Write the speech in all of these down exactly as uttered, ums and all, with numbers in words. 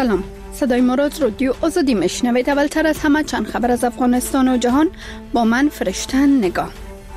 سلام، صدای ما را از رادیو آزادی میشنوید. اولتر از همه چند خبر از افغانستان و جهان با من فرشتن نگاه.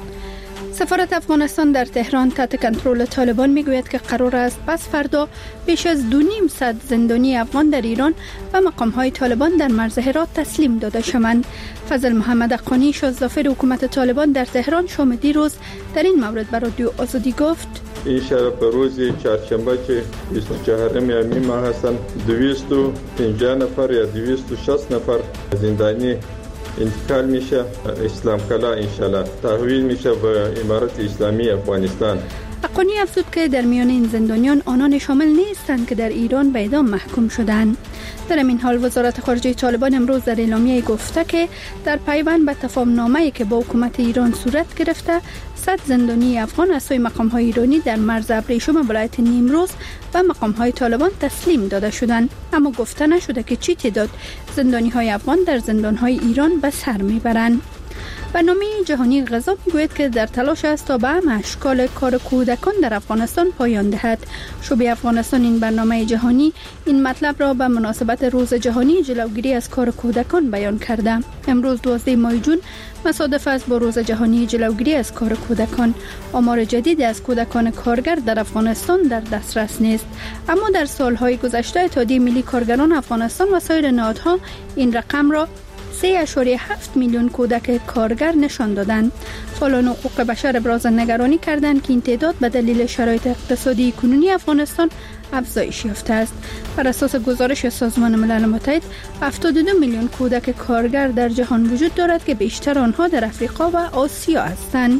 سفارت افغانستان در تهران تحت کنترل طالبان میگوید که قرار است پس فردا بیش از دو نیم صد زندانی افغان در ایران و مقام‌های طالبان در مرز هرات تسلیم داده شوند. فضل محمد اقانی شازدافر حکومت طالبان در تهران شام دیروز در این مورد بر رادیو آزادی گفت: این شب روز چهارشنبه که بیست و چهارم می ماه هستند دویست و پنجاه نفر یا دویست و شصت نفر زندانی انتقال میشه اسلام کلا انشالله تحویل میشه به امارت اسلامی افغانستان. اقانی افزود که در میان این زندانیان آنان شامل نیستند که در ایران به اعدام محکوم شدند. در این حال وزارت خارجه طالبان امروز در اعلامیه گفته که در پیوند به تفاهم نامه‌ای که با حکومت ایران صورت گرفته صد زندانی افغان از سوی مقام‌های ایرانی در مرز ابریشم ولایت نیمروز و مقام‌های طالبان تسلیم داده شدند، اما گفته نشده که چی تعداد زندانی‌های افغان در زندان‌های ایران به سر میبرند. برنامه جهانی غذا میگوید که در تلاش است تا به همه اشکال کار کودکان در افغانستان پایان دهد. شعبه افغانستان این برنامه جهانی این مطلب را به مناسبت روز جهانی جلوگیری از کار کودکان بیان کرده. امروز دوازده ماه جون مصادف است با روز جهانی جلوگیری از کار کودکان. آمار جدید از کودکان کارگر در افغانستان در دسترس نیست، اما در سالهای گذشته اتحادیه ملی کارگران افغانستان و سایر نهادها این رقم را سه اشاره هفت میلیون کودک کارگر نشان دادند. فعالان حقوق بشر ابراز نگرانی کردند که این تعداد به دلیل شرایط اقتصادی کنونی افغانستان افزایش یافته است. بر اساس گزارش سازمان ملل متحد هفتاد و دو میلیون کودک کارگر در جهان وجود دارد که بیشتر آنها در افریقا و آسیا هستند.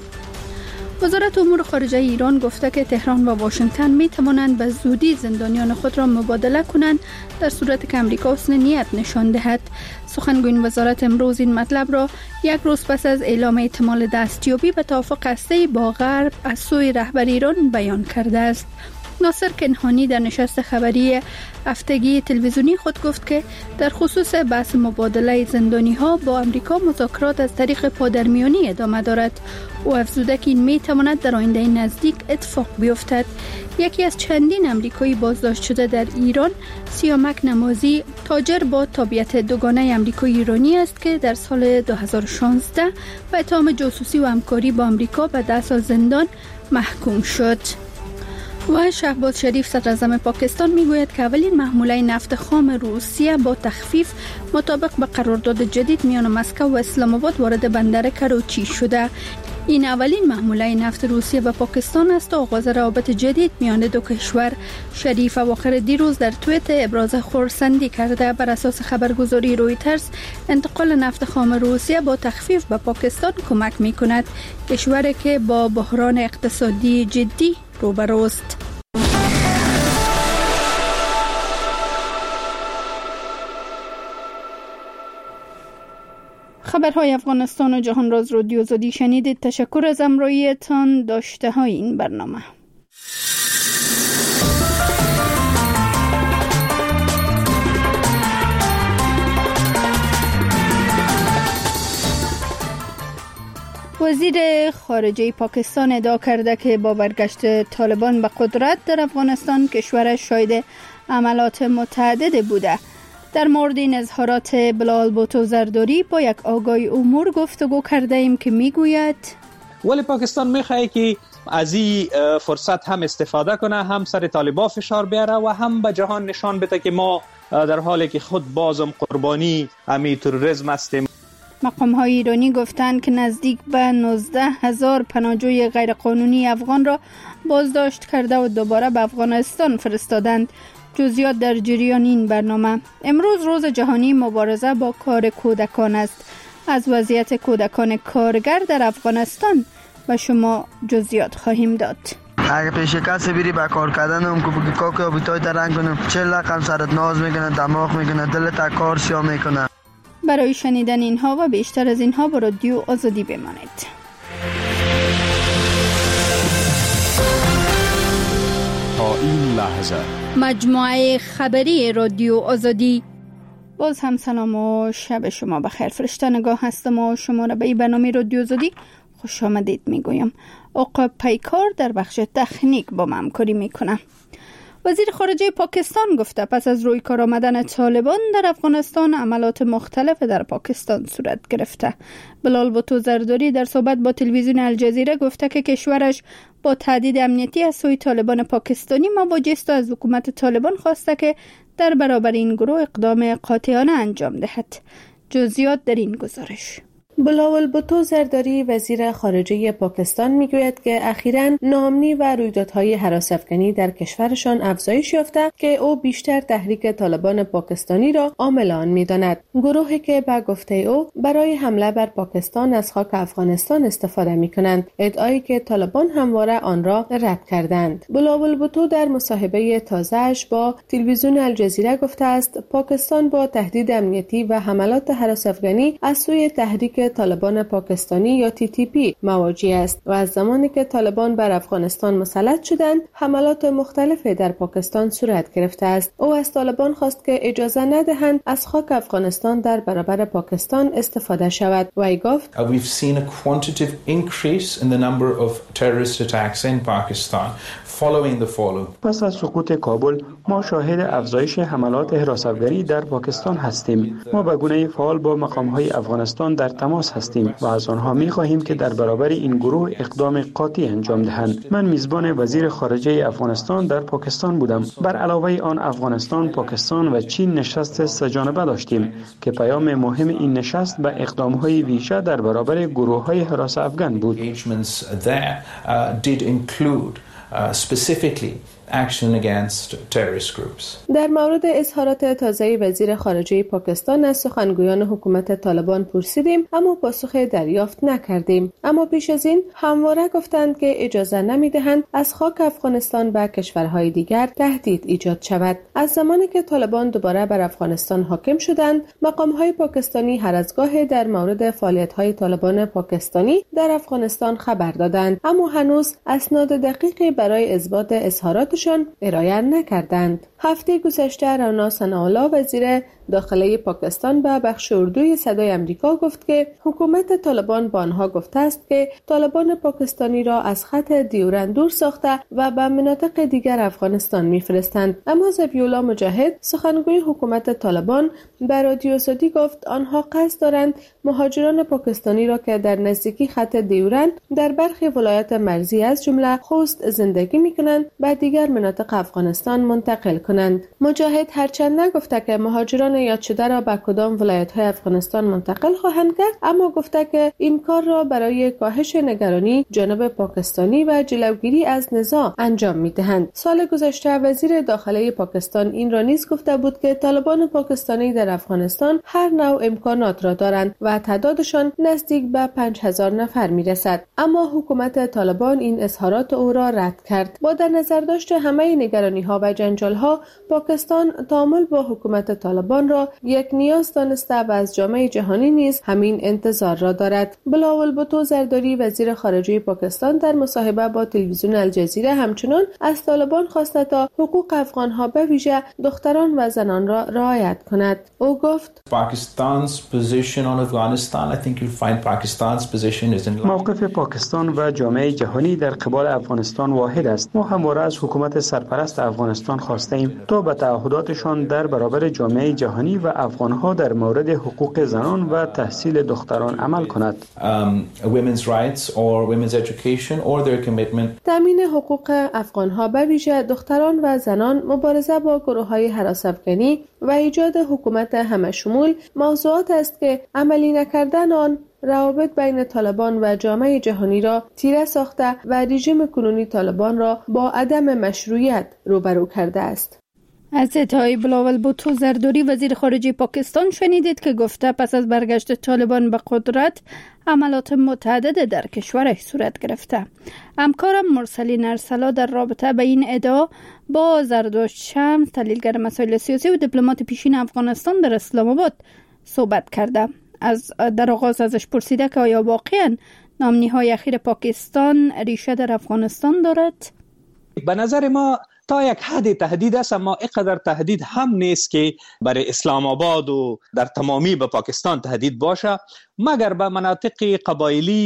وزارت امور خارجه ایران گفته که تهران و واشنگتن می توانند به زودی زندانیان خود را مبادله کنند در صورت که امریکا حسن نیت نشان دهد. سخنگوی وزارت امروز این مطلب را یک روز پس از اعلام احتمال دستیابی به توافق هسته‌ای با غرب از سوی رهبر ایران بیان کرده است. ناصر کنهانی در نشست خبری هفتگی تلویزیونی خود گفت که در خصوص بحث مبادله زندانی‌ها با امریکا مذاکرات از طریق پادرمیانی ادامه دارد. او افزوده که این می‌تواند در آینده نزدیک اتفاق بیفتد. یکی از چندین امریکایی بازداشت شده در ایران، سیامک نمازی، تاجر با تابعیت دوگانه امریکایی ایرانی است که در سال دو هزار و شانزده به اتهام جاسوسی و همکاری با امریکا به ده سال زندان محکوم شد. و شهباز شریف صدراعظم پاکستان میگوید که اولین محموله نفت خام روسیه با تخفیف مطابق به قرارداد جدید میان مسکو و اسلام آباد وارد بندر کراچی شده. این اولین محموله نفت روسیه به پاکستان است و آغاز روابط جدید میان دو کشور. شریف اواخر دیروز در توییت ابراز خرسندی کرده. بر اساس خبرگزاری رویترز انتقال نفت خام روسیه با تخفیف به پاکستان کمک میکند، کشوری که با بحران اقتصادی جدی روبروست. خبرهای افغانستان و جهان را از رادیو آزادی شنیدید. تشکر از همراهیتان. داشته های این برنامه. وزیر خارجه پاکستان ادعا کرده که با برگشت طالبان به قدرت در افغانستان کشورش شاهد عملات متعدد بوده. در مورد این اظهارات بلال بوتو زرداری با یک آگاهی امور گفتگو کرده ایم که میگوید ولی پاکستان میخواد که از این فرصت هم استفاده کنه، هم سر طالبان فشار بیاره و هم به جهان نشان بده که ما در حالی که خود بازم قربانی امی تروریسم هستیم. مقام‌های ایرانی گفتند که نزدیک به نوزده هزار پناهجوی غیرقانونی افغان را بازداشت کرده و دوباره به افغانستان فرستادند. جزئیات در جریان این برنامه. امروز روز جهانی مبارزه با کار کودکان است. از وضعیت کودکان کارگر در افغانستان به شما جزئیات خواهیم داد. اگه پیش کسی بری با کار کردن هم که بگی کاکو آبیتای ترنگ کنم چه لقم سرت ناز میکنه، دماغ میکنه، دلت کار سیا میکنه. برای شنیدن اینها و بیشتر از اینها با رادیو آزادی بمانید. تا این لحظه مجموعه خبری رادیو آزادی. باز هم سلام و شب شما بخیر. فرشته نگاه هستم و شما را به این برنامه رادیو آزادی خوش آمدید میگویم. آقا پیکار در بخش تکنیک با من همکاری میکنه. وزیر خارجه پاکستان گفته پس از روی کار آمدن طالبان در افغانستان عملات مختلف در پاکستان صورت گرفته. بلال بوتو زرداری در صحبت با تلویزیون الجزیره گفته که کشورش با تهدید امنیتی از سوی طالبان پاکستانی مواجه است و از حکومت طالبان خواسته که در برابر این گروه اقدام قاطعانه انجام دهد. جزئیات در این گزارش. بلاول بوتو زرداری وزیر خارجه پاکستان میگوید که اخیراً ناامنی و رویدادهای هراس‌افکنی در کشورشان افزایش یافته که او بیشتر تحریک طالبان پاکستانی را عامل آن می‌داند. گروهی که به گفته او برای حمله بر پاکستان از خاک افغانستان استفاده می‌کنند، ادعایی که طالبان همواره آن را رد کردند. بلاول بوتو در مصاحبه تازه‌اش با تلویزیون الجزیره گفته است پاکستان با تهدید امنیتی و حملات هراس‌افکنی از سوی تحریک طالبان پاکستانی یا تی تی پی مواجه است و از زمانی که طالبان بر افغانستان مسلط شدند حملات مختلفی در پاکستان صورت گرفته است. او از طالبان خواست که اجازه ندهند از خاک افغانستان در برابر پاکستان استفاده شود و ای گفت We've seen a quantitative increase in the number of terrorist attacks in Pakistan following the fall. پس از سقوط کابل ما شاهد افزایش حملات هراس‌افکنی در پاکستان هستیم. ما به گونه فعال با مقام‌های افغانستان در تماس هستیم و از آنها می‌خواهیم که در برابر این گروه اقدام قاطع انجام دهند. من میزبان وزیر خارجه افغانستان در پاکستان بودم. بر علاوه آن افغانستان، پاکستان و چین نشست سه‌جانبه داشتیم که پیام مهم این نشست به اقدام‌های ویژه در برابر گروه‌های هراس‌افکن بود. Uh, specifically action against terrorist groups. در مورد اظهارات تازه وزیر خارجه پاکستان از سخنگویان حکومت طالبان پرسیدیم اما پاسخ دریافت نکردیم. اما پیش از این همواره گفتند که اجازه نمیدهند از خاک افغانستان به کشورهای دیگر تهدید ایجاد شود. از زمانی که طالبان دوباره بر افغانستان حاکم شدند، مقام‌های پاکستانی هر از گاهی در مورد فعالیت‌های طالبان پاکستانی در افغانستان خبر دادند، اما هنوز اسناد دقیقی برای اثبات اظهارات شان ارائه نکردند. هفته گذشته رانا ثناءالله وزیر داخلی پاکستان به بخش اردوی صدای امریکا گفت که حکومت طالبان با آنها گفته است که طالبان پاکستانی را از خط دیورند دور ساخته و به مناطق دیگر افغانستان می‌فرستند. اما ذبیح‌الله مجاهد سخنگوی حکومت طالبان به رادیو سعودی گفت آنها قصد دارند مهاجران پاکستانی را که در نزدیکی خط دیورند در برخی ولایات مرزی از جمله خوست زندگی می‌کنند به دیگر مناطق افغانستان منتقل کنند. مجاهد هرچند نگفته که مهاجران یاد شده را به کدام ولایت‌های افغانستان منتقل خواهند کرد، اما گفته که این کار را برای کاهش نگرانی جانب پاکستانی و جلوگیری از نزاع انجام می‌دهند. سال گذشته وزیر داخلی پاکستان این را نیز گفته بود که طالبان پاکستانی در افغانستان هر نوع امکانات را دارند و تعدادشان نزدیک به پنج هزار نفر می‌رسد. اما حکومت طالبان این اظهارات او را رد کرد. با در نظر داشت همه نگرانی‌ها و جنجال‌ها، پاکستان تعامل با حکومت طالبان را یک نیاز دانسته و از جامعه جهانی نیز همین انتظار را دارد. بلاول بوتو زرداری وزیر خارجه پاکستان در مصاحبه با تلویزیون الجزیره همچنان از طالبان خواسته تا حقوق افغان‌ها به ویژه دختران و زنان را رعایت کند. او گفت Pakistan's position on Afghanistan, I think you'll find Pakistan's position is in line. موقف پاکستان و جامعه جهانی در قبال افغانستان واحد است. ما همواره از حکومت سرپرست افغانستان خواسته ایم تا به تعهداتشان در برابر جامعه جهانی و افغانها در مورد حقوق زنان و تحصیل دختران عمل کند. Um, women's rights or women's education or their commitment. تامین حقوق افغانها به ویژه دختران و زنان، مبارزه با گروه‌های هراس‌افکنی و ایجاد حکومت همه‌شمول موضوعات است که عملی نکردن آن روابط بین طالبان و جامعه جهانی را تیره ساخته و رژیم کنونی طالبان را با عدم مشروعیت روبرو کرده است. از ادعای بلاول بوتو زرداری وزیر خارجه پاکستان شنیدید که گفته پس از برگشت طالبان به قدرت عملات متعدد در کشورش صورت گرفته. همکارم مرسلین ارسلا در رابطه با این ادعا با زرداشت شمس، تحلیلگر مسائل سیاسی و دیپلمات پیشین افغانستان در اسلام آباد صحبت کرده. از در آغاز ازش پرسیده که آیا واقعا نامنی‌های اخیر پاکستان ریشه در افغانستان دارد؟ به نظر ما تا یک حد تهدید است، اما اینقدر تهدید هم نیست که برای اسلام آباد و در تمامی به پاکستان تهدید باشه، مگر به مناطق قبایلی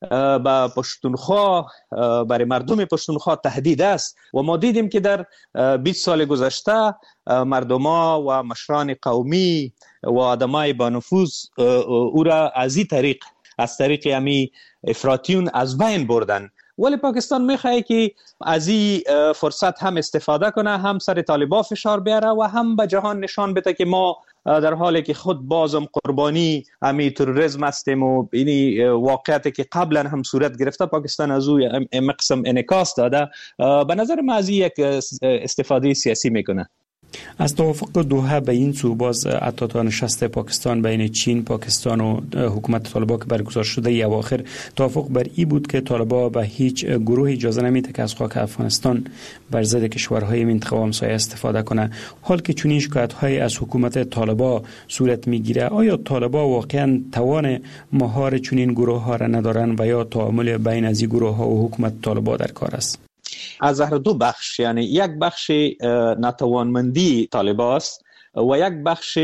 به پشتونخوا، برای مردم پشتونخوا تهدید است و ما دیدیم که در بیست سال گذشته مردما و مشران قومی و آدمای با نفوذ او را از این طریق از طریق امی افراطیون از بین بردن. ولی پاکستان میخواه که از این فرصت هم استفاده کنه، هم سر طالبان فشار بیاره و هم به جهان نشان بده که ما در حالی که خود بازم قربانی امی تروریسم هستیم و اینی واقعیتی که قبلا هم صورت گرفته پاکستان از او مقسم انعکاس داده. به نظر من از یک استفاده سیاسی میکنه. از توافق دوحه به این سو باز حتی تا نشست پاکستان بین چین، پاکستان و حکومت طالبان که برگزار شده ای اواخر توافق بر این بود که طالبان به هیچ گروه اجازه نمیده که از خاک افغانستان بر ضد کشورهای منطقه و همسایه استفاده کنه. حال که چنین شکایت‌های از حکومت طالبان صورت میگیره، آیا طالبان واقعا توان مهار چنین گروه‌ها را ندارن و یا تعامل بین از این گروه‌ها و حکومت طالبان در کار است؟ از هر دو بخش، یعنی یک بخش ناتوانمندی طالبان است و یک بخش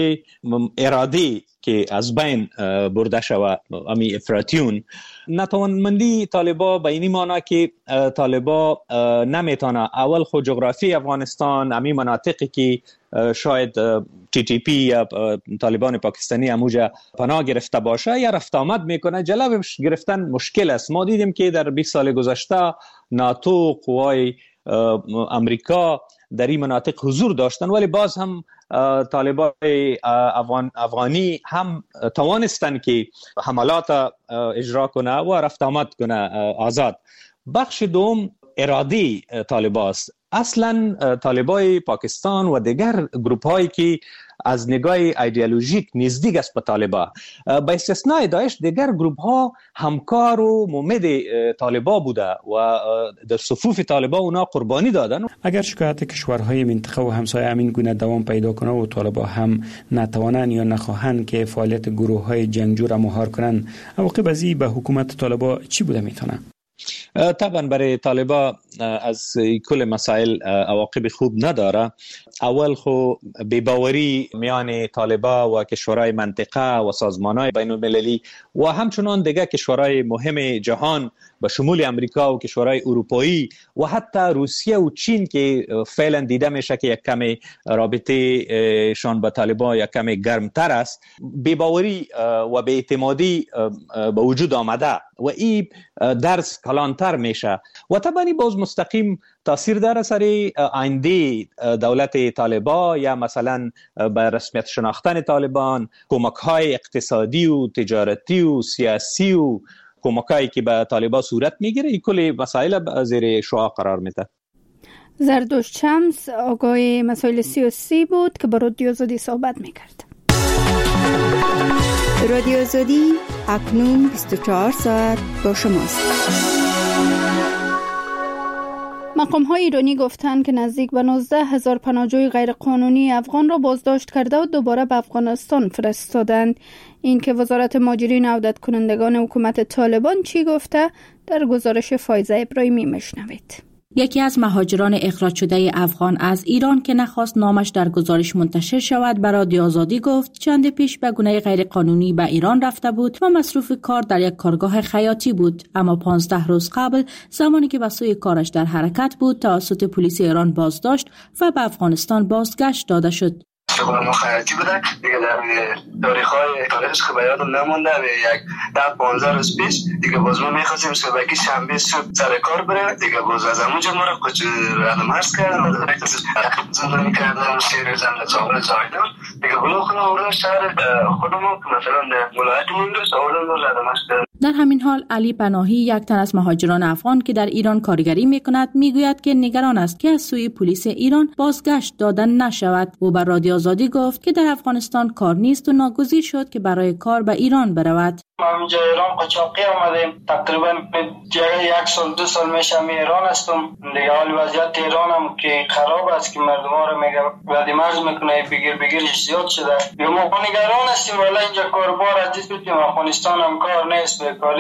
ارادی که از بین برده شود امی افراطیون. ناتوانمندی طالبان به این معنی که طالبان نمیتونه اول خود جغرافی افغانستان، امی مناطقی که شاید تی تی پی یا طالبان پاکستانی اموجا پناه گرفته باشه یا رفت آمد میکنه، جلبش گرفتن مشکل است. ما دیدیم که در بیست سال گذشته ناتو، قوای امریکا در این مناطق حضور داشتن، ولی باز هم طالبان افغان افغانی هم توانستن که حملات اجرا کنه و رفت آمد کنه آزاد. بخش دوم ارادی طالبان است. اصلا طالبان پاکستان و دیگر گروپ هایی که از نگاه ایدئولوژیک نزدیک است به طالبان، به استثنای داعش دیگر گروپ ها همکار و مومد طالبان بوده و در صفوف طالبان اونا قربانی دادن. اگر شکایت کشورهای منطقه و همسایه همین گونه دوام پیدا کنه و طالبان هم نتوانند یا نخواهند که فعالیت گروه های جنگجو را مهار کنند، عواقب از این به حکومت طالبان چی بوده میتونه؟ طبعا برای طالبان از کل مسائل عواقب خوب نداره. اول خو بی‌باوری میان طالبان و کشورهای منطقه و سازمانهای بین المللی و همچنان دیگر کشورهای مهم جهان به شمول امریکا و کشورهای اروپایی و حتی روسیه و چین که فعلا دیده میشه که یک کمی رابطه شان با طالبان یک کمی گرمتر است، بی‌باوری و بی‌اعتمادی به وجود آمده و این درس کلانتر میشه و طبعا باز مستقیم تاثیر داره سر آینده دولت طالبان یا مثلا به رسمیت شناختن طالبان، کمک‌های اقتصادی و تجارتی و سیاسی و کمک‌هایی که به طالبان صورت میگیره. این کلی مسائل زیر شعاع قرار میده. زردوش شمس آگاه مسائل سیاسی بود که با رادیو آزادی صحبت میکرد. رادیو آزادی اکنون بیست و چهار ساعت با شماست. مقام‌های ایرانی گفتند که نزدیک به نوزده هزار پناهجوی غیرقانونی افغان را بازداشت کرده و دوباره به افغانستان فرستادند. این که وزارت مهاجرین و عودت کنندگان حکومت طالبان چی گفته در گزارش فایزه ابراهیمی میشنوید. یکی از مهاجران اخراج شده افغان از ایران که نخواست نامش در گزارش منتشر شود به رادیو آزادی گفت چند پیش به گونه غیرقانونی به ایران رفته بود و مصروف کار در یک کارگاه خیاطی بود، اما پانزده روز قبل زمانی که به سوی کارش در حرکت بود توسط پلیس ایران بازداشت و به افغانستان بازگشت داده شد. شغل ما خیاطی بوده دیگه، در تاریخ‌های تاریخش که به یادم نمونده، یک ده پانزده روز پیش دیگه باز ما می‌خواستیم صبحی شنبه صبح سر کار بریم دیگه، باز از همونجا ما رو کچ رادمرز کردن، درک از زندانی کردن، سیر زنده چاور زایدن دیگه، بلو خودم آوردن شهر خودمون که مثلا ولایتمون رو آوردن رادمرز کردن. در همین حال علی پناهی یک تن از مهاجران افغان که در ایران کارگری می‌کند میگوید که نگران است که از سوی پلیس ایران بازگشت دادن نشود. او بر رادیو آزادی گفت که در افغانستان کار نیست و ناگزیر شد که برای کار به ایران برود. ما اینجا ایران قاچاقی آمدیم، تقریبا یک سال دو سال میشه می ایران هستم دیگه. حال وضعیت ایران هم که خراب است که مردم ها رو میگه بعدی مرز میکنه بگیر بگیرش زیاد شده. ما نگران هستیم، ولی اینجا کاربار عزیز بودیم، افغانستان هم کار نیست، بیکاری است.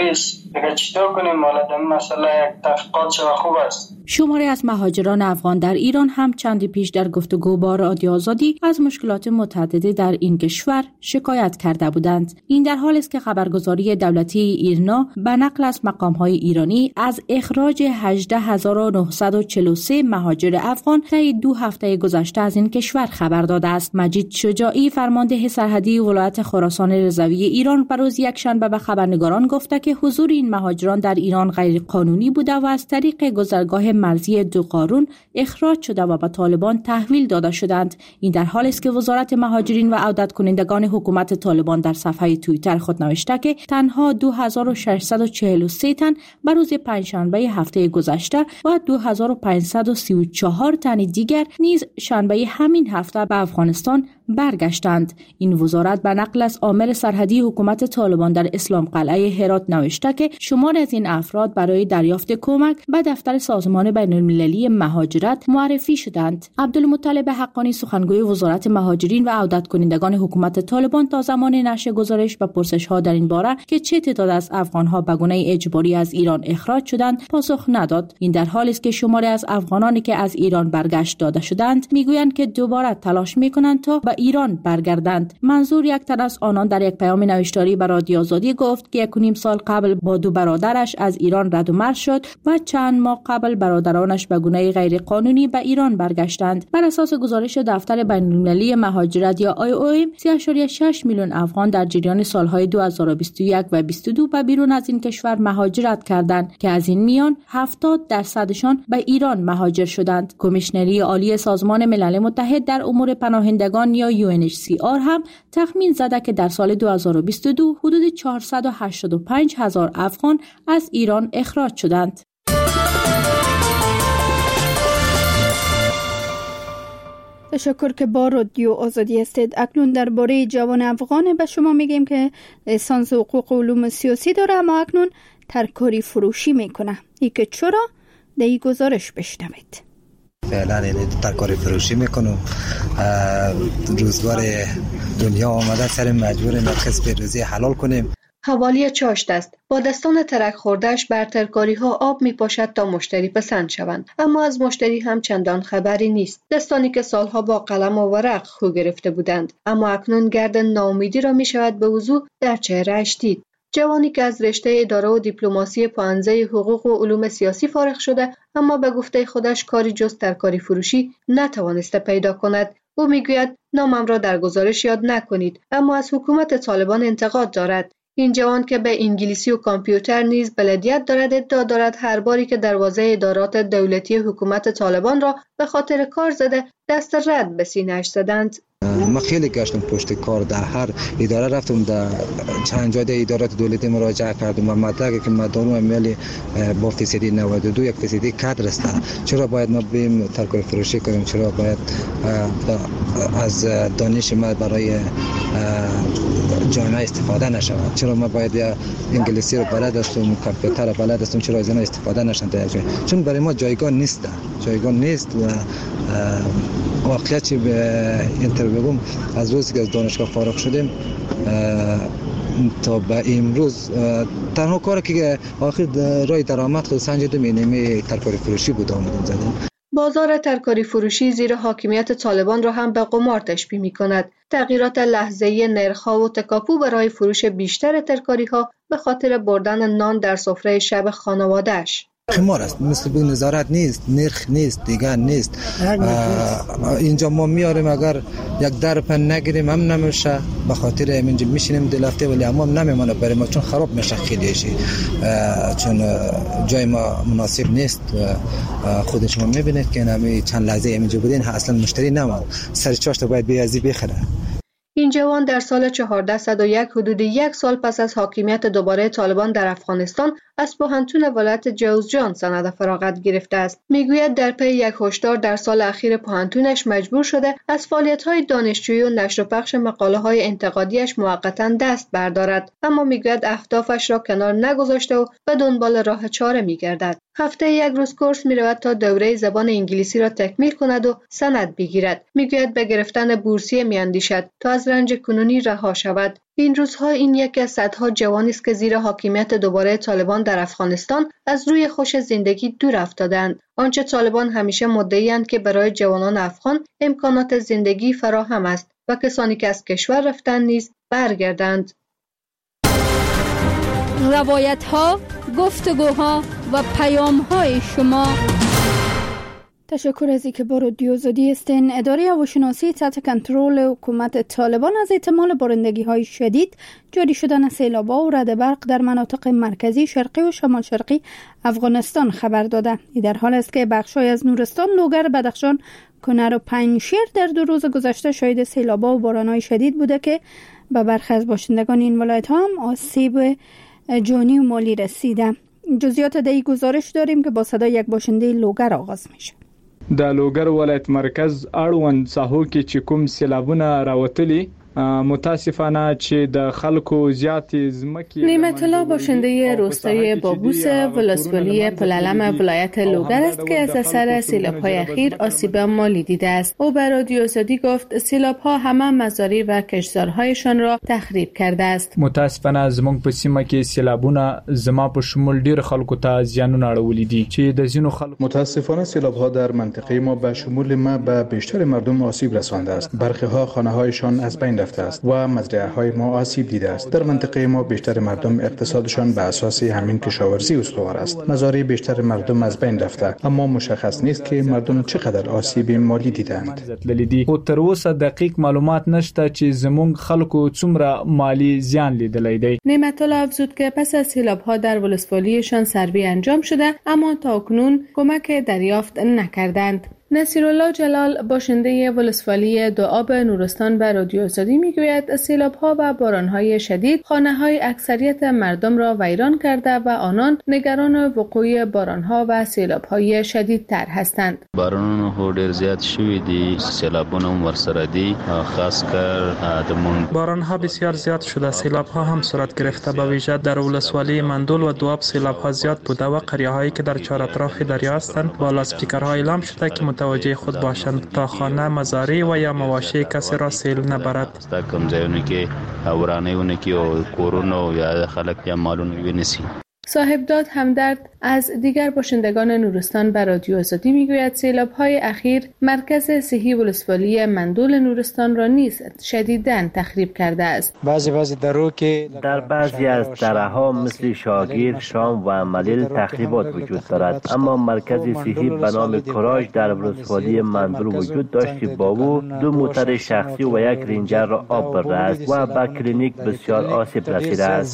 دیگه چطور کنیم؟ حالا در مسئله یک تحقیقات شده خوب است. شماری از مهاجران افغان در ایران هم چندی پیش در گفتگو با رادیو آزادی از مشکلات متعددی در این کشور شکایت کرده بودند. این در حالی است که خبرگزاری دولتی ایرنا به نقل از مقام‌های ایرانی از اخراج هجده هزار و نهصد و چهل و سه مهاجر افغان طی دو هفته گذشته از این کشور خبر داده است. مجید شجاعی فرمانده سرحدی ولایت خراسان رضوی ایران بر روز یکشنبه به خبرنگاران گفته که حضور این مهاجران در ایران غیر قانونی بوده و از طریق گذرگاه مرزی دو قارون اخراج شده و به طالبان تحویل داده شدند. این در حالی است که وزارت مهاجرین و عودت کنندگان حکومت طالبان در صفحه توییتر خود نوشته که تنها دو هزار و ششصد و چهل و سه تن بر روز پنجشنبه هفته گذشته و دو هزار و پانصد و سی و چهار تن دیگر نیز شنبه همین هفته به افغانستان برگشتند. این وزارت به نقل از عامل سرحدی حکومت طالبان در اسلام قلعه هرات نوشته که شمار از این افراد برای دریافت کمک به دفتر سازمان بین المللی مهاجرت معرفی شدند. عبدالمطلب حقانی سخنگوی وزارت مهاجرین و عودت کنندگان حکومت طالبان تا زمان نشر گزارش و پرسش ها در این باره که چه تعداد از افغان ها به گونه اجباری از ایران اخراج شدند پاسخ نداد. این در حالی است که شماری از افغانانی که از ایران برگشت داده شدند میگویند که دوباره تلاش میکنند تا به ایران برگردند. منظور یک تن از آنان در یک پیام نوشتاری به رادیو آزادی گفت که یک و نیم سال قبل با دو برادرش از ایران رد و مرز شد و چند ماه قبل برادرانش به گونه غیر قانونی به ایران برگشتند. بر اساس گزارش دفتر بین المللی مهاجرت یا آی او ام سه ممیز شش میلیون افغان در جریان سالهای دو هزار و بیست و یک و بیست و دو به بیرون از این کشور مهاجرت کردند که از این میان هفتاد درصدشان به ایران مهاجر شدند. کمیشنری عالی سازمان ملل متحد در امور پناهندگان یا یو ان اچ سی آر هم تخمین زده که در سال دو هزار و بیست و دو حدود چهارصد و هشتاد و پنج هزار افغان از ایران اخراج شدند. تشکر که با رادیو آزادی هستید. اکنون درباره جوان افغان به شما میگیم که لیسانس حقوق و علوم سیاسی داره اما اکنون ترکاری فروشی میکنه. ای که چرا؟ در این گزارش بشنوید. فعلا ترکاری فروشی میکنم. روزگار دنیا آمده سر مجبوریم کسب روزی حلال کنیم. حوالی چاشت است. با دستان ترک خوردهش بر ترکاری ها آب می پاشد تا مشتری پسند شوند، اما از مشتری هم چندان خبری نیست. دستانی که سالها با قلم و ورق خو گرفته بودند، اما اکنون گرد ناامیدی را می شود به وضوح در چهره‌اش دید. جوانی که از رشته اداره و دیپلماسی پانزه حقوق و علوم سیاسی فارغ شده، اما به گفته خودش کاری جز ترکاری فروشی نتوانسته پیدا کند. او میگوید نامم را در گزارش یاد نکنید، اما از حکومت طالبان انتقاد دارد. این جوان که به انگلیسی و کامپیوتر نیز بلدیت دارد ادعا دارد هر باری که دروازه ادارات دولتی حکومت طالبان را به خاطر کار زده دست رد به سینه‌اش زدند. من خیلی گشتم پشت کار، در هر اداره رفتم، در چند جای ادارات دولتی مراجعه کردم و مدرکی که من دارم عملی با فیصدی نود و دو یک فیصدی کادر است. چرا باید ما بریم ترکاری فروشی کنیم؟ چرا باید از دانش ما برای جامعه استفاده نشود؟ چرا ما باید انگلیسی رو بلد هستم، کامپیوتر رو بلد هستم، چرا از اینا استفاده نشند؟ چون برای ما جایگاه نیست، جایگاه نیست. و واقعیت چی به اینترویو بگم، از روزی که از دانشگاه فارغ شدیم تا به امروز تنها کاری که آخر راه درآمد خود سنجیدم اینمی ترکاری فروشی بود آمدیم زدیم. بازار ترکاری فروشی زیر حاکمیت طالبان را هم به قمار تشبیه می کند. تغییرات لحظه‌ای نرخ‌ها و تکاپو برای فروش بیشتر ترکاری‌ها به خاطر بردن نان در سفره شب خانواده‌اش. قمار است، مثل به نظارت نیست، نرخ نیست، دیگر نیست. اینجا ما میاریم اگر یک درپ نگیریم هم نمیشه، به خاطر اینجا میشینیم دلفته ولی اما نمیمونه برای ما، چون خراب میشه خیلیشی، چون جای ما مناسب نیست. خود شما میبینید که نمی چند لحظه اینجا بودین اصلا مشتری نموند، سر چاش تا باید بیازی بخره. این جوان در سال چهاردهصد و یک حدود یک سال پس از حاکمیت دوباره طالبان در افغانستان از پوهنتون ولایت جوزجان سند فراغت گرفته است. میگوید در پی یک هشدار در سال اخیر پوهنتونش مجبور شده از فعالیت‌های دانشجویی و نشر و پخش مقاله‌های انتقادیش موقتاً دست بردارد، اما میگوید اهدافش را کنار نگذاشته و به دنبال راه چاره میگردد. هفته یک روز کورس میرود تا دوره زبان انگلیسی را تکمیل کند و سند بگیرد. میگوید به گرفتن بورسیه میاندیشد تا از رنج کنونی رها شود. این روزها این یکی از صدها جوانی است که زیر حاکمیت دوباره طالبان در افغانستان از روی خوش زندگی دور افتادند. آنچه طالبان همیشه مدعی‌اند که برای جوانان افغان امکانات زندگی فراهم است و کسانی که از کشور رفتند نیز برگردند. روایت‌ها، گفتگوها و پیام‌های شما. تشکر از اینکه با رادیو آزادی هستین. اداره هواشناسی تحت کنترل حکومت طالبان از احتمال بارندگی‌های شدید، جاری شدن سیلاب‌ها و رعد برق در مناطق مرکزی، شرقی و شمال شرقی افغانستان خبر داده. این در حال است که بخش‌های از نورستان، لوگر، بدخشان، کنر و پنجشیر در دو روز گذشته شاهد سیلاب‌ها و باران‌های شدید بوده که به برخی از باشندگان این ولایت‌ها هم آسیب جانی و مالی رسیده. جزئیات در این گزارش داریم که با صدای یک باشنده لوگر آغاز میشه. د لوګر ولایت مرکز اړوند ساحو کې چې کوم سیلابونه راوتلي متاسفانه چې د خلکو زیات زمکې. نعمت الله باشنده روستای بابوس ولسوالی پلالم ولایت لوگر است که از اثر سیلاب‌های اخیر آسیب مالی دیده است. او به رادیو آزادی گفت سیلاب‌ها همه مزارع و کشتزارهایشان را تخریب کرده است. متاسفانه زموږ په سیمه کې سیلابونه زما په شمول ډیر خلکو ته زیانونه اړولي دي چې د زینو خلکو. متاسفانه سیلاب‌ها در منطقه ما به شمول ما به بیشتر مردم آسیب رسانده است. برخی‌ها خانه‌هایشان از بین رفته است و مزرعه‌های ما آسیب دیده است. در منطقه ما بیشتر مردم اقتصادشان به اساس همین کشاورزی استوار است. مزارع بیشتر مردم از بین رفته، اما مشخص نیست که مردم چقدر آسیب مالی دیدند. او تر اوسه دقیق معلومات نشته چې زموږ خلکو څومره مالی زیان لیدلی دی. نعمت الله افزود که پس از سیلاب‌ها در ولسوالیشان سروی انجام شده، اما تاکنون کمک دریافت نکردند. نصیرالله جلال باشنده ولسوالی دوآب نورستان به رادیو آزادی میگوید سیلاب‌ها و باران‌های شدید خانه‌های اکثریت مردم را ویران کرده و آنان نگران وقوع باران‌ها و سیلاب‌های شدیدتر هستند. باران‌ها ډېر زیات شوي دي، سیلابونه هم ورسره دي، خاص کر دمون. باران‌ها بسیار زیاد شده، سیلاب‌ها هم صورت گرفته. به ویژه در ولسوالی مندول و دوآب سیلاب‌ها زیاد بوده و قریه‌هایی که در چهار اطراف دریا هستند با لاسپیکرها اعلام شده که متوجه خود باشند تا خانه، مزارع و یا مواشی کسی را سیل نبرد. کوم ځایونه کې ورانه‌ونه کې او کورونه یا خلک یا مالونه ونیسي. صاحبداد همدرد از دیگر باشندگان نورستان به رادیو آزادی میگوید سیلاب‌های اخیر مرکز صحی ولسوالی مندول نورستان را نیز شدیداً تخریب کرده است. بعضی بعضی درو که در بعضی از دره‌ها مثل شاگیر، شام و ملیل تخریبات وجود دارد، اما مرکز صحی به نام کراج در ولسوالی مندول وجود داشت که با او دو موتر شخصی و یک رنجر را آب برده است و به کلینیک بسیار آسیب رسیده است.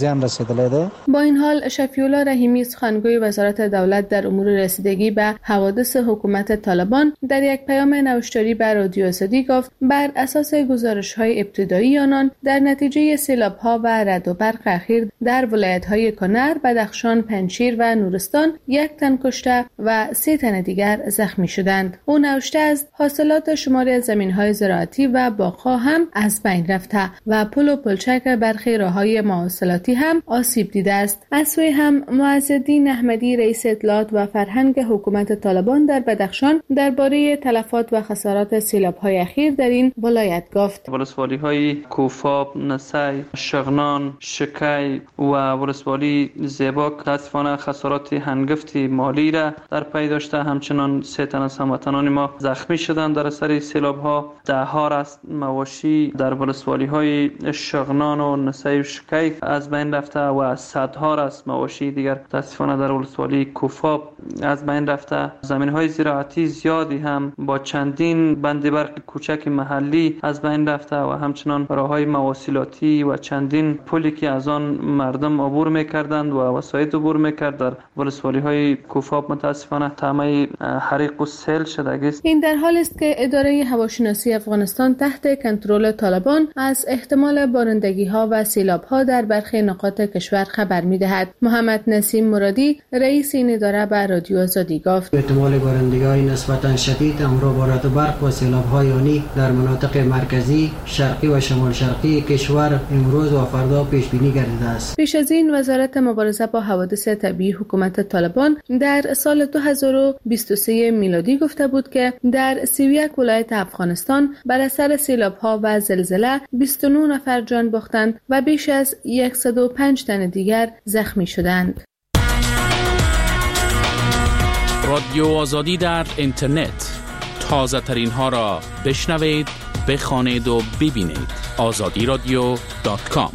با این حال شفیع‌الله رحیمی سخنگوی وزارت دولت در امور رسیدگی به حوادث حکومت طالبان در یک پیام نوشتاری به رادیو آزادی گفت بر اساس گزارش‌های ابتدایی آنان در نتیجه سیلاب‌ها و رعد و برق اخیر در ولایت‌های کنر، بدخشان، پنجشیر و نورستان یک تن کشته و سه تن دیگر زخمی شدند. او نوشته است حاصلات شماری از زمین‌های زراعتی و باغ‌ها هم از بین رفته و پل و پلچک برخی راه‌های مواصلاتی هم آسیب دیده است. از سوی هم معزالدین احمدی رئیس اطلاعات و فرهنگ حکومت طالبان در بدخشان درباره تلفات و خسارات سیلاب‌های اخیر در این ولایت گفت. ولسوالی‌های کوفاب، نسی، شغنان، شکی و ولسوالی زیباک متاسفانه خسارات هنگفتی مالی را در پی داشته. همچنان سه تن از هموطنان ما زخمی شدند در اثر سیلاب‌ها. ده ها است مواشی در ولسوالی‌های شغنان و نسی و شکی از بین رفته و صدها است مواشی دیگر متاسفانه در ولسوالی کوفاب از بین رفته. زمین‌های زراعتی زیادی هم با چندین بند برق کوچک محلی از بین رفته و همچنان راه‌های مواصلاتی و چندین پلی که از آن مردم عبور می‌کردند و وسایط عبور می‌کرد در ولسوالی‌های کوفاب متاسفانه تامه حریق و سیل شده است. این در حال است که اداره هواشناسی افغانستان تحت کنترل طالبان از احتمال بارندگی‌ها و سیلاب‌ها در برخی نقاط کشور خبر می‌دهد. محمد محمد نسیم مرادی رئیس این اداره به رادیو آزادی گفت احتمال بارندگی نسبتا شدید همراه با رعد و برق و سیلاب‌های آنی در مناطق مرکزی، شرقی و شمال شرقی کشور امروز و فردا پیش بینی گردیده است. پیش از این وزارت مبارزه با حوادث طبیعی حکومت طالبان در سال دو هزار و بیست و سه میلادی گفته بود که در سی و یک ولایت افغانستان بر اثر سیلاب‌ها و زلزله بیست و نه نفر جان باختند و بیش از صد و پنج تن دیگر زخمی شدند. رادیو آزادی در اینترنت تازه ترین ها را بشنوید، بخوانید و ببینید. آزادی رادیو دات کام.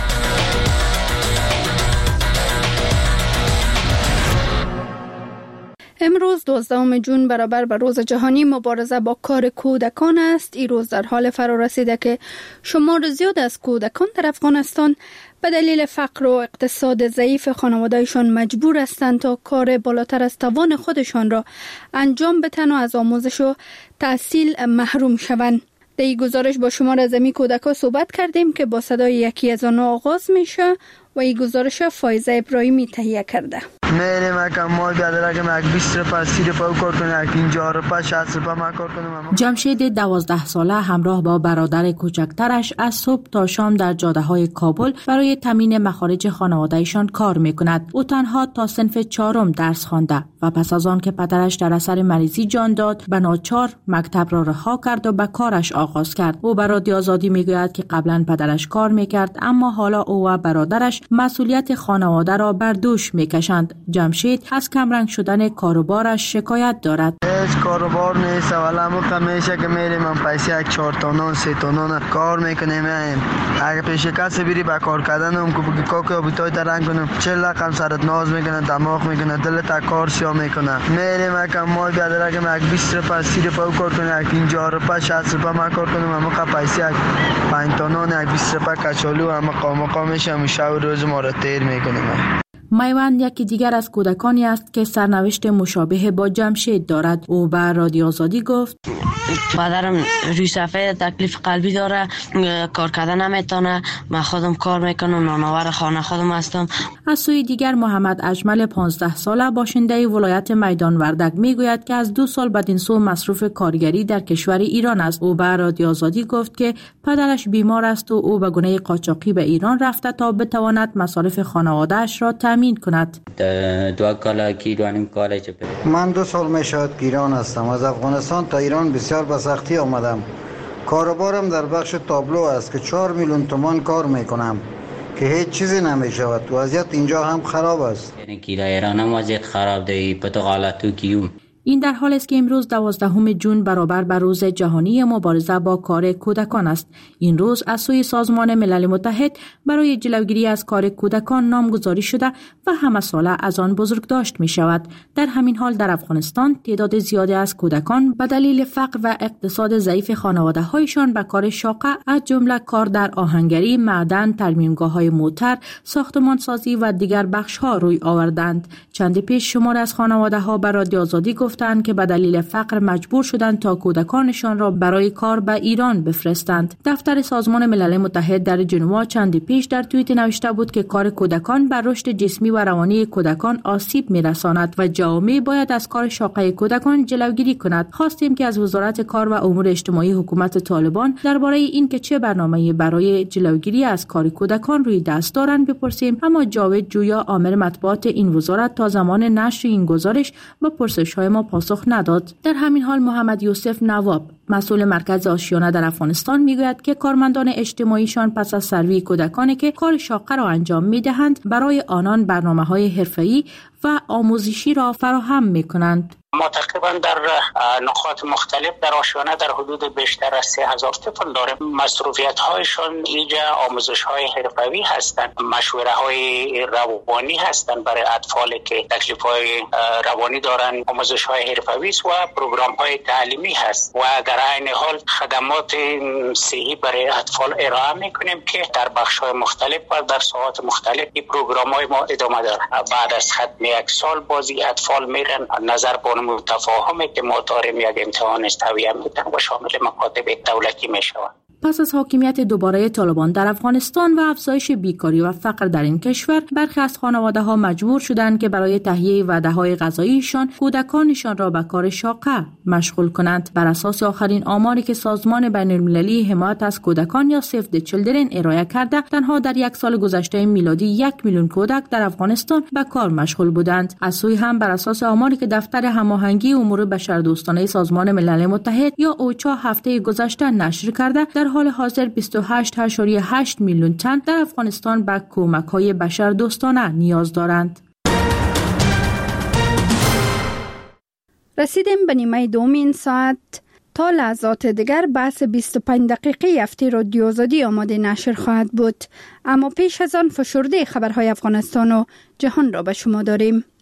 امروز دوازدهم ژوئن برابر به روز جهانی مبارزه با کار کودکان است. این روز در حال فرا رسیده که شمار زیاد از کودکان در افغانستان به دلیل فقر و اقتصاد ضعیف خانواده‌شان مجبور هستند تا کار بالاتر از توان خودشان را انجام بدهند و از آموزش و تحصیل محروم شوند. در این گزارش با شمار از این کودکان صحبت کردیم که با صدای یکی از آنها آغاز میشه و این گزارش فایزه ابراهیمی تهیه کرده. میریم که مال بیادره که مک بیست روپا سی روپا کار کنه، پنجاه روپا شصت روپا ما کار کنم. جمشید دوازده ساله همراه با برادر کوچکترش از صبح تا شام در جاده های کابل برای تامین مخارج خانوادهشان کار میکند. او تنها تا صنف چهارم درس خوانده و پس از آن که پدرش در اثر مریضی جان داد به ناچار مکتب را رها کرد و به کارش آغاز کرد. او به رادیو آزادی میگوید که قبلا پدرش کار میکرد اما حالا او و برادرش مسئولیت خانواده را بر دوش میکشند. جمشید از کمرنگ شدن کاروبارش شکایت دارد. هیچ کاروبار نیست ولی همون میشه که میریم من پیسه یک چهار تانون سه تانون کار میکنیم. اگه پیش کسی بری به کار کردن هم که بگی کاکا بیتای درنگ کنم چل رقم سرت ناز میکنه، دماغ میکنه، دلت کار سیا میکنه. میریم که مال بیادره که یک بیست روپا سی روپا کار کنه، یک پنجاه روپا شصت روپا ما کار کنم. همون پیسه یک پنج تانون یک بیست روپا کچالو همه قام قام میشه شب روز ما را تیر میکنیم. میوند یکی دیگر از کودکانی است که سرنوشت مشابه با جمشید دارد. او به رادیو آزادی گفت پدرم روی صفحه تکلیف قلبی داره، کار کردن نمیتونه، من خودم کار میکنم، نانآور خانه خودم هستم. از سوی دیگر محمد اجمل پانزده ساله باشنده ولایت میدان وردک میگوید که از دو سال بدین سو مصروف کارگری در کشور ایران است. او به رادیو آزادی گفت که پدرش بیمار است و او به گونه قاچاقی به ایران رفته تا بتواند مصارف خانواده‌اش را تامین کند. دو کالا گیرانیم کالج. من دو سال میشد ایران هستم. از افغانستان تا ایران بسیار به سختی آمدم. کاروبارم در بخش تابلو است که چهار میلیون تومان کار میکنم که هیچ چیزی نمیشود. وضعیت اینجا هم خراب است. یعنی ایران هم وضعیت خراب دی پتوغالاتو کیوم. این در حال است که امروز دوازدهم ژوئن برابر به روز جهانی مبارزه با کار کودکان است. این روز از سوی سازمان ملل متحد برای جلوگیری از کار کودکان نامگذاری شده و همه ساله از آن بزرگداشت می شود. در همین حال در افغانستان تعداد زیادی از کودکان به دلیل فقر و اقتصاد ضعیف خانواده هایشان به کار شاقه از جمله کار در آهنگری، معدن، ترمیمگاه‌های موتر، ساختمانسازی و دیگر بخش‌ها روی آوردند. چند پیش شمار از خانواده ها به رادیو آزادی گفتند که به دلیل فقر مجبور شدند تا کودکانشان را برای کار به ایران بفرستند. دفتر سازمان ملل متحد در ژنوا چندی پیش در توییت نوشته بود که کار کودکان بر رشد جسمی و روانی کودکان آسیب می‌رساند و جامعه باید از کار شاقه کودکان جلوگیری کند. خواستیم که از وزارت کار و امور اجتماعی حکومت طالبان درباره این که چه برنامه‌ای برای جلوگیری از کار کودکان روی دست دارند بپرسیم، اما جاوید جویا آمر مطبوعات این وزارت تا زمان نشر این گزارش به پرسش‌های ما پاسخ نداد. در همین حال محمد یوسف نواب مسئول مرکز آشیانه در افغانستان میگوید که کارمندان اجتماعیشان پس از سروی کودکانی که کار شاقه را انجام میدهند برای آنان برنامه‌های حرفه‌ای و آموزشی را فراهم میکنند. ما تقریبا در نقاط مختلف در آشیانه در حدود بیشتر از سه هزار طفل داریم. مصروفیت هایشان اینجا آموزش های حرفوی هستند، مشوره های روانی هستند برای اطفالی که تکلیف های روانی دارند، آموزش های حرفوی و پروگرام های تعلیمی هست و در عین حال خدمات صحی برای اطفال ارائه میکنیم که در بخش های مختلف و در ساعات مختلف این پروگرام های ما ادامه داره. بعد از ختم یک سال بازی اطفال میرن نظر بان متفاهمه که ما داریم یک امتحان استویه میدن و شامل مکاتب دولتی میشوند. پس از حاکمیت دوباره طالبان در افغانستان و افزایش بیکاری و فقر در این کشور، برخی از خانواده‌ها مجبور شدند که برای تهیه وعده‌های غذاییشان کودکانشان را به کار شاقه مشغول کنند. بر اساس آخرین آماری که سازمان بین‌المللی حمایت از کودکان یا سیو د چیلدرن ارائه کرده، تنها در یک سال گذشته میلادی یک میلیون کودک در افغانستان به کار مشغول بودند. از سوی هم بر اساس آماری که دفتر هماهنگی امور بشردوستانه سازمان ملل متحد یا اوچا هفته گذشته نشر کرده، در حال حاضر بیست و هشت ممیز هشت میلیون تن در افغانستان به کمک‌های بشردوستانه نیاز دارند. رسیدیم به نیمه دوم این ساعت. تا لحظات دیگر بحث بیست و پنج دقیقه هفته رادیو آزادی آماده نشر خواهد بود، اما پیش از آن فشرده خبرهای افغانستان و جهان را به شما داریم.